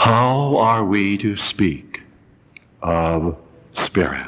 How are we to speak of spirit?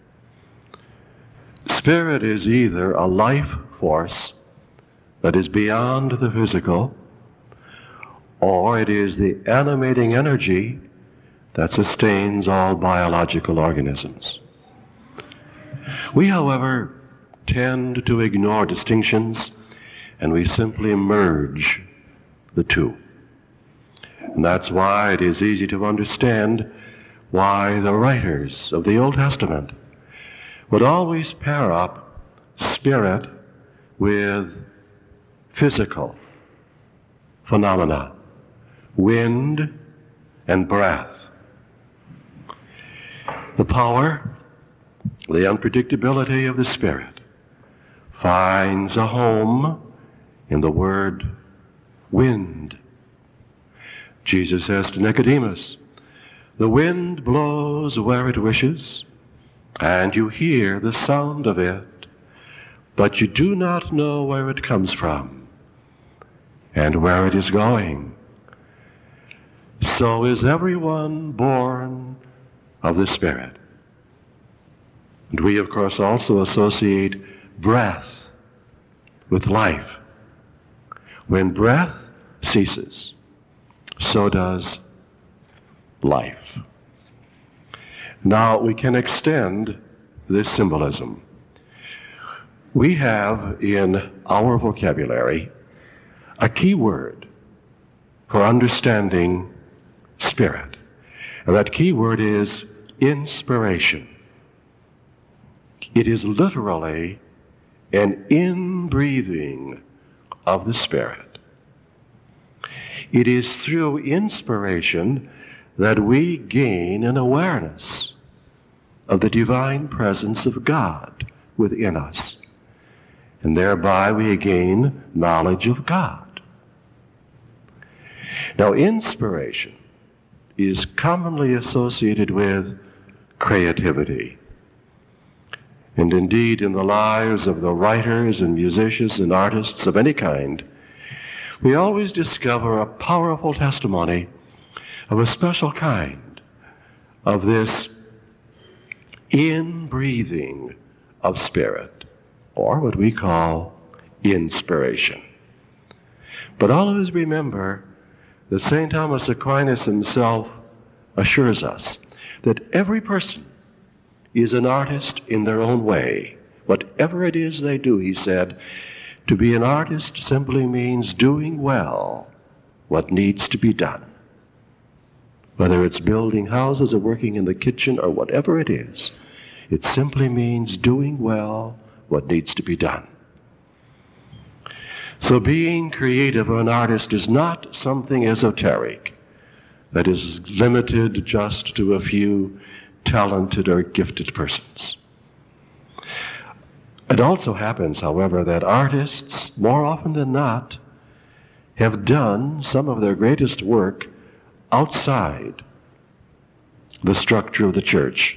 Spirit is either a life force that is beyond the physical, or it is the animating energy that sustains all biological organisms. We, however, tend to ignore distinctions, and we simply merge the two. And that's why it is easy to understand why the writers of the Old Testament would always pair up spirit with physical phenomena, wind and breath. The power, the unpredictability of the spirit finds a home in the word wind. Jesus says to Nicodemus, "The wind blows where it wishes, and you hear the sound of it, but you do not know where it comes from and where it is going. So is everyone born of the Spirit." And we, of course, also associate breath with life. When breath ceases, so does life. Now, we can extend this symbolism. We have in our vocabulary a key word for understanding spirit. And that key word is inspiration. It is literally an inbreathing of the Spirit. It is through inspiration that we gain an awareness of the divine presence of God within us. And thereby we gain knowledge of God. Now, inspiration is commonly associated with creativity. And indeed, in the lives of the writers and musicians and artists of any kind, we always discover a powerful testimony of a special kind of this inbreathing of spirit, or what we call inspiration. But all of us remember that St. Thomas Aquinas himself assures us that every person is an artist in their own way. Whatever it is they do, he said, to be an artist simply means doing well what needs to be done. Whether it's building houses or working in the kitchen or whatever it is, it simply means doing well what needs to be done. So being creative or an artist is not something esoteric that is limited just to a few talented or gifted persons. It also happens, however, that artists, more often than not, have done some of their greatest work outside the structure of the church.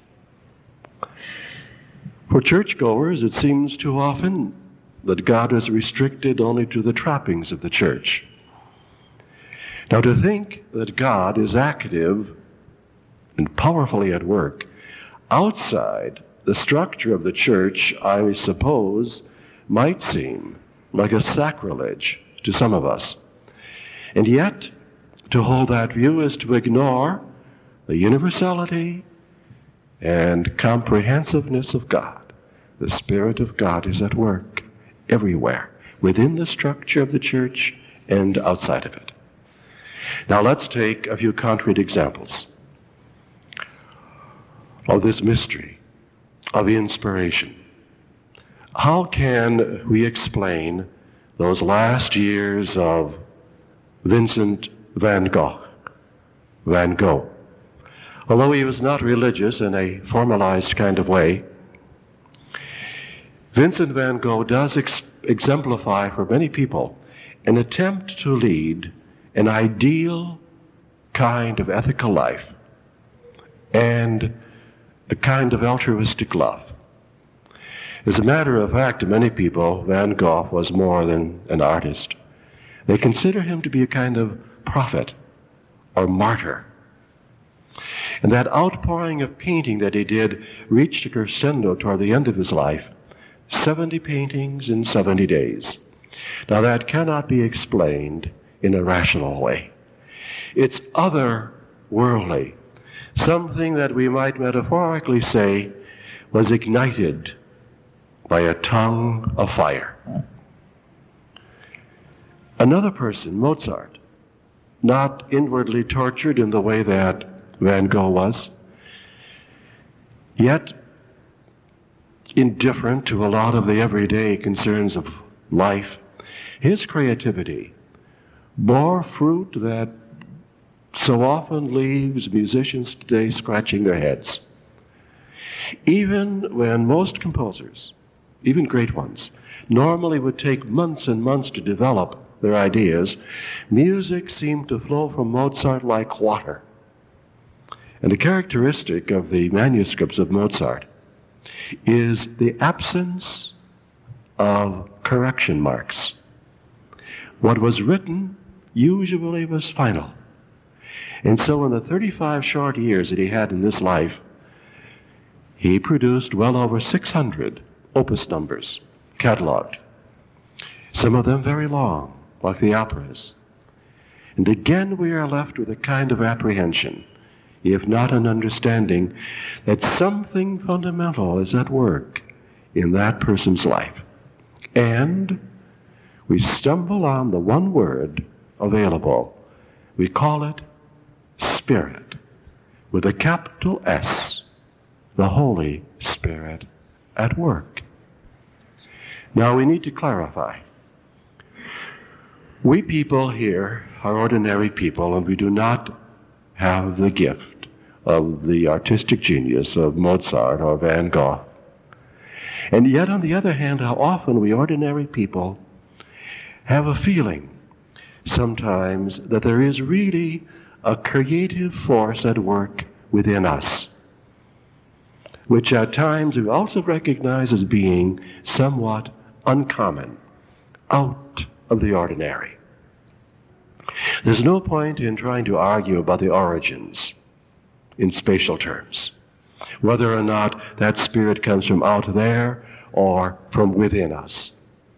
For churchgoers, it seems too often that God is restricted only to the trappings of the church. Now, to think that God is active and powerfully at work outside the structure of the church, I suppose, might seem like a sacrilege to some of us. And yet, to hold that view is to ignore the universality and comprehensiveness of God. The Spirit of God is at work everywhere, within the structure of the church and outside of it. Now let's take a few concrete examples of this mystery of inspiration. How can we explain those last years of Vincent van Gogh? Although he was not religious in a formalized kind of way, Vincent van Gogh does exemplify for many people an attempt to lead an ideal kind of ethical life and a kind of altruistic love. As a matter of fact, to many people, Van Gogh was more than an artist. They consider him to be a kind of prophet or martyr. And that outpouring of painting that he did reached a crescendo toward the end of his life, 70 paintings in 70 days. Now that cannot be explained in a rational way. It's otherworldly, something that we might metaphorically say was ignited by a tongue of fire. Another person, Mozart, not inwardly tortured in the way that Van Gogh was, yet indifferent to a lot of the everyday concerns of life, his creativity bore fruit that so often leaves musicians today scratching their heads. Even when most composers, even great ones, normally would take months and months to develop their ideas, music seemed to flow from Mozart like water. And a characteristic of the manuscripts of Mozart is the absence of correction marks. What was written usually was final. And so in the 35 short years that he had in this life, he produced well over 600 opus numbers, cataloged. Some of them very long, like the operas. And again we are left with a kind of apprehension, if not an understanding, that something fundamental is at work in that person's life. And we stumble on the one word available. We call it Spirit, with a capital S, the Holy Spirit at work. Now we need to clarify. We people here are ordinary people, and we do not have the gift of the artistic genius of Mozart or Van Gogh. And yet, on the other hand, how often we ordinary people have a feeling sometimes that there is really a creative force at work within us, which at times we also recognize as being somewhat uncommon, out of the ordinary. There's no point in trying to argue about the origins in spatial terms, whether or not that spirit comes from out there or from within us.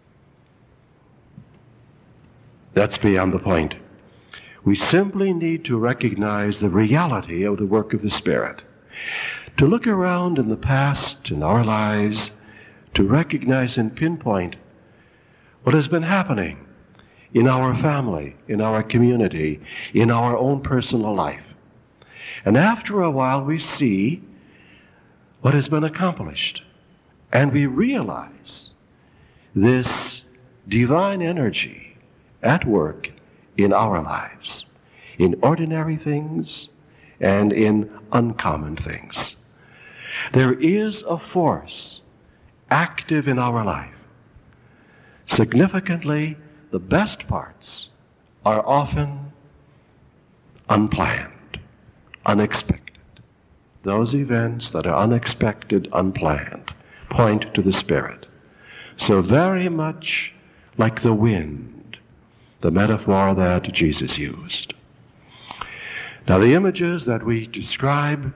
That's beyond the point. We simply need to recognize the reality of the work of the Spirit, to look around in the past, in our lives, to recognize and pinpoint what has been happening in our family, in our community, in our own personal life. And after a while we see what has been accomplished, and we realize this divine energy at work in our lives, in ordinary things and in uncommon things. There is a force active in our life. Significantly, the best parts are often unplanned, unexpected. Those events that are unexpected, unplanned, point to the Spirit. So very much like the wind, the metaphor that Jesus used. Now the images that we describe,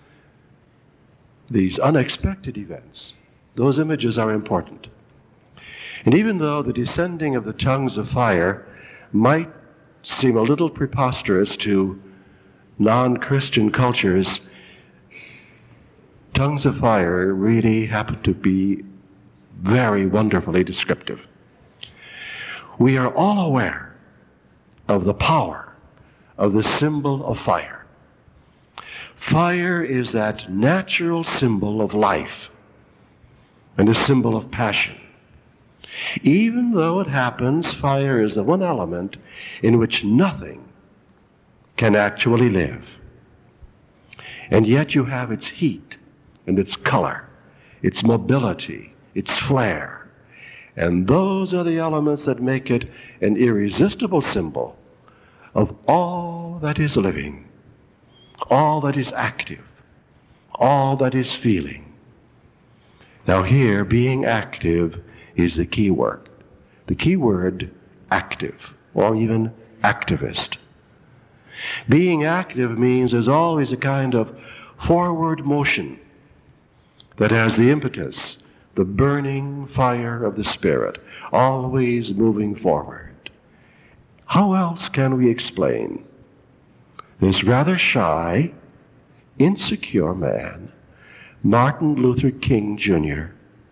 these unexpected events, those images are important. And even though the descending of the tongues of fire might seem a little preposterous to non-Christian cultures, tongues of fire really happen to be very wonderfully descriptive. We are all aware of the power of the symbol of fire. Fire is that natural symbol of life and a symbol of passion. Even though it happens, fire is the one element in which nothing can actually live. And yet you have its heat and its color, its mobility, its flare. And those are the elements that make it an irresistible symbol of all that is living, all that is active, all that is feeling. Now here, being active is the key word. The key word, active, or even activist. Being active means there's always a kind of forward motion that has the impetus, the burning fire of the Spirit, always moving forward. How else can we explain this rather shy, insecure man, Martin Luther King Jr.,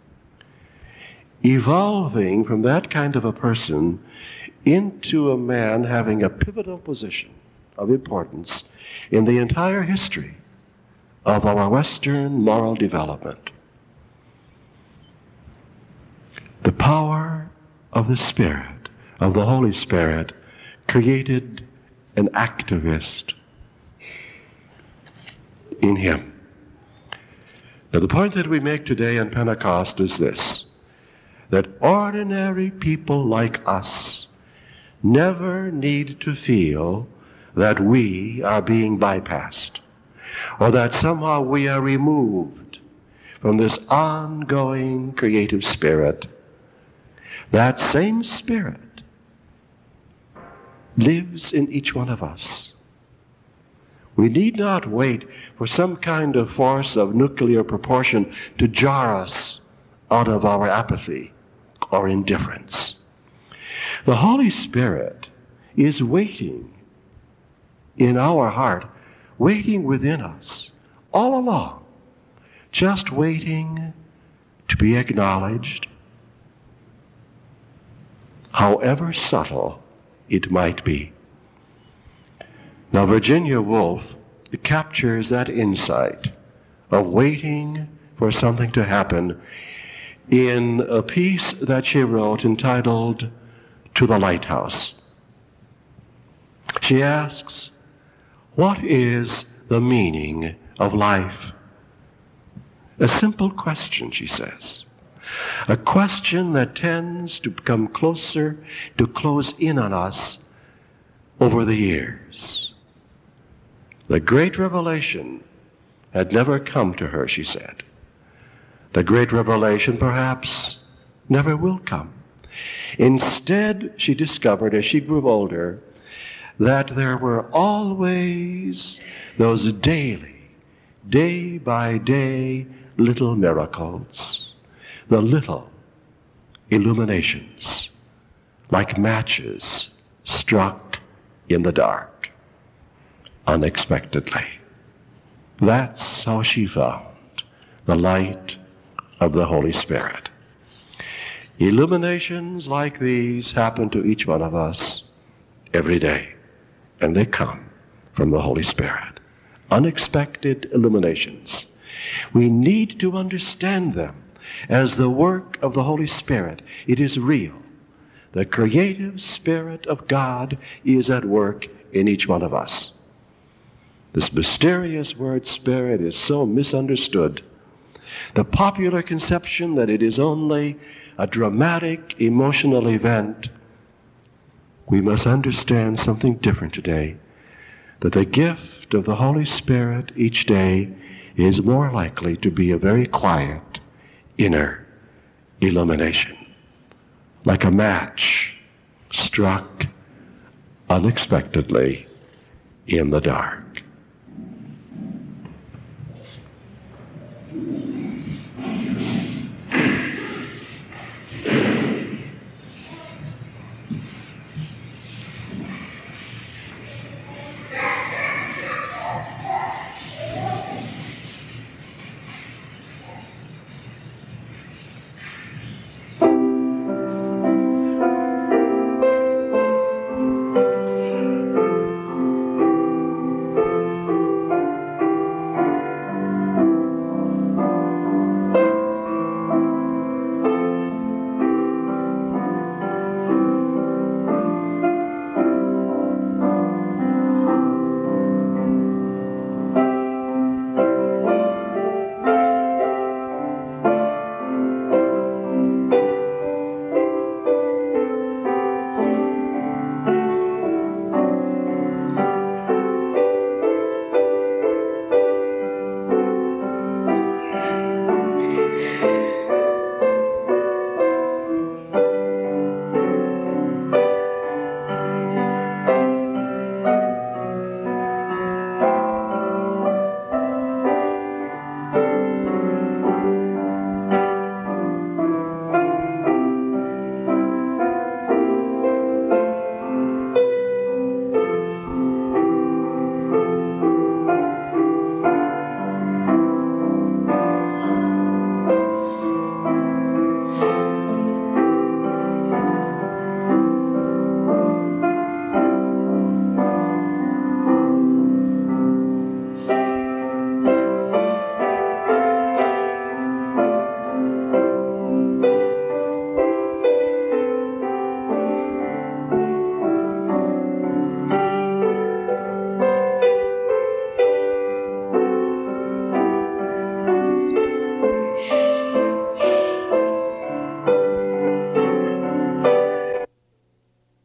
evolving from that kind of a person into a man having a pivotal position of importance in the entire history of our Western moral development? The power of the Spirit, of the Holy Spirit, created an activist in him. Now, the point that we make today on Pentecost is this, that ordinary people like us never need to feel that we are being bypassed, or that somehow we are removed from this ongoing creative spirit. That same Spirit lives in each one of us. We need not wait for some kind of force of nuclear proportion to jar us out of our apathy or indifference. The Holy Spirit is waiting in our heart, waiting within us, all along, just waiting to be acknowledged, however subtle it might be. Now, Virginia Woolf captures that insight of waiting for something to happen in a piece that she wrote entitled "To the Lighthouse." She asks, what is the meaning of life? A simple question, she says. A question that tends to become closer, to close in on us over the years. The great revelation had never come to her, she said. The great revelation perhaps never will come. Instead, she discovered as she grew older that there were always those daily, day by day, little miracles, the little illuminations, like matches struck in the dark, unexpectedly. That's how she found the light of the Holy Spirit. Illuminations like these happen to each one of us every day, and they come from the Holy Spirit. Unexpected illuminations. We need to understand them as the work of the Holy Spirit. It is real. The creative Spirit of God is at work in each one of us. This mysterious word Spirit is so misunderstood. The popular conception that it is only a dramatic, emotional event. We must understand something different today, that the gift of the Holy Spirit each day is more likely to be a very quiet, inner illumination, like a match struck unexpectedly in the dark.